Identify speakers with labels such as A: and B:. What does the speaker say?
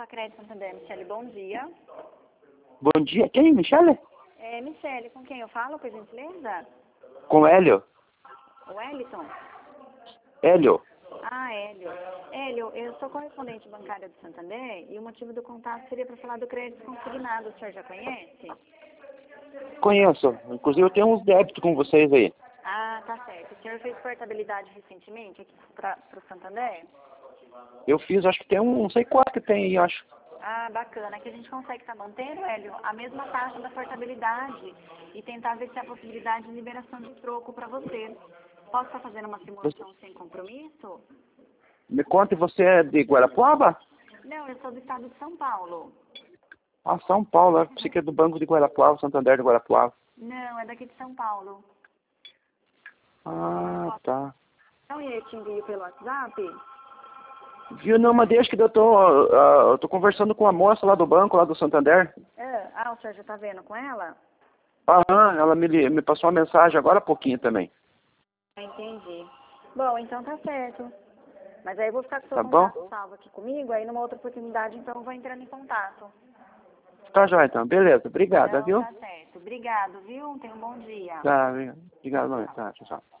A: Crédito Santander, Michele, bom dia.
B: Bom dia. Quem, Michele?
A: Michele, com quem eu falo, por gentileza?
B: Com Hélio.
A: O Wellington?
B: Hélio.
A: Ah, Hélio. Hélio, eu sou correspondente bancária do Santander e o motivo do contato seria para falar do crédito consignado. O senhor já conhece?
B: Conheço. Inclusive eu tenho uns débitos com vocês aí.
A: Ah, tá certo. O senhor fez portabilidade recentemente aqui para o Santander?
B: Eu fiz, acho que tem não sei quanto que tem aí, acho.
A: Ah, bacana. Que a gente consegue estar mantendo, Hélio, a mesma taxa da portabilidade e tentar ver se há possibilidade de liberação de troco para você. Posso estar fazendo uma simulação sem compromisso?
B: Me conta, você é de Guarapuava?
A: Não, eu sou do estado de São Paulo.
B: Ah, São Paulo. Eu pensei que é do Banco de Guarapuava, Santander de Guarapuava.
A: Não, é daqui de São Paulo.
B: Ah, tá.
A: Então, eu te envio pelo WhatsApp?
B: Viu, não, mas desde que eu tô conversando com a moça lá do banco, lá do Santander.
A: O senhor já está vendo com ela?
B: Aham, ela me passou uma mensagem agora há pouquinho também.
A: Entendi. Bom, então tá certo. Mas aí eu vou ficar com o seu
B: Tá bom?
A: contato salvo aqui comigo, aí numa outra oportunidade, então eu vou entrando em contato.
B: Tá já então, beleza. Obrigada,
A: Então
B: viu?
A: tá certo. Obrigado, viu? Tenha um bom dia.
B: Tá, obrigado, mãe. Tá, tchau, tchau.